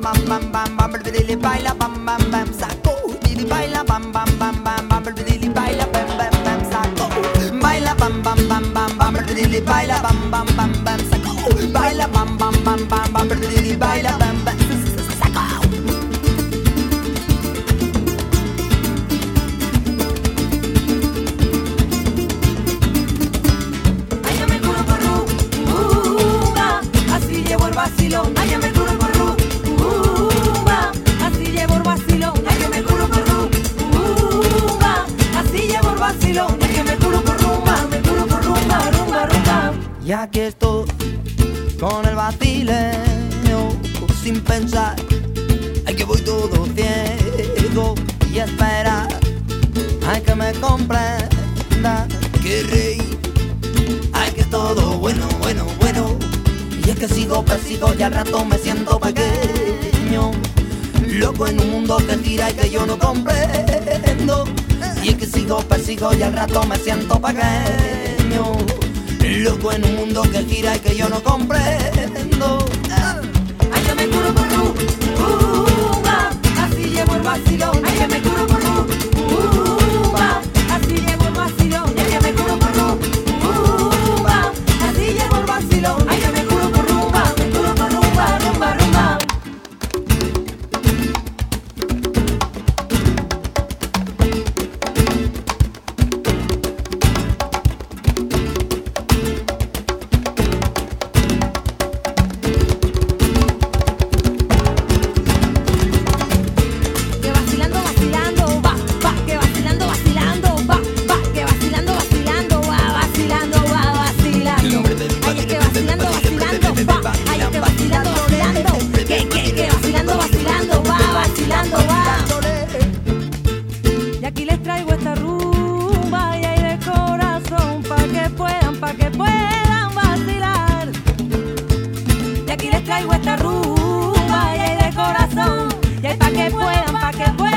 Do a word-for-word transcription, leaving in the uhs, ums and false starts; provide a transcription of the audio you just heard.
bam bam bam bam, bidili baila bam bam bam, saco, bidili baila bam bam bam bam bam, bidili baila bam bam bam, saco, baila bam bam bam bam bam, bidili baila bam bam bam bam, saco, baila bam bam bam bam bam, bidili baila bam bam, saco. Ay, yo me curo por rumba, así llevo el vacilón. Ay, yo me curo por rumba, así llevo el vacilón. Ay, yo me curo por rumba, así llevo el vacilón. Ay, yo me curo por rumba, me curo por rumba, rumba, rumba. Y aquí estoy con el vacileo, sin pensar, ay que voy todo ciego y esperar, ay que me comprenda, que reír, ay que es todo bueno, bueno, bueno. Y es que sigo, persigo y al rato me siento pequeño, loco en un mundo que gira y que yo no comprendo. Y es que sigo, persigo y al rato me siento pequeño, loco en un mundo que gira y que yo no comprendo. Ay, yo me curo por rumba, así llevo el vacilón. Ay, yo me curo por rumba, así llevo el vacilón. Ay, yo me curo por rumba, así llevo el vacilón. Ay, yo me curo por rumba, me curo por rumba, rumba, rumba. Que vacilando, vacilando, va, va, que vacilando, vacilando, va, va, que vacilando, vacilando, va, vacilando, va, vacilando. Ay, es que vacilando, vacilando, va, ay, es que vacilando, vacilando, que, que, que vacilando, vacilando, va, vacilando, va. Y aquí les traigo esta rumba y hay de corazón, pa' que puedan, pa' que puedan vacilar. Y aquí les traigo esta rumba y hay de corazón, y hay pa' que puedan, pa' que puedan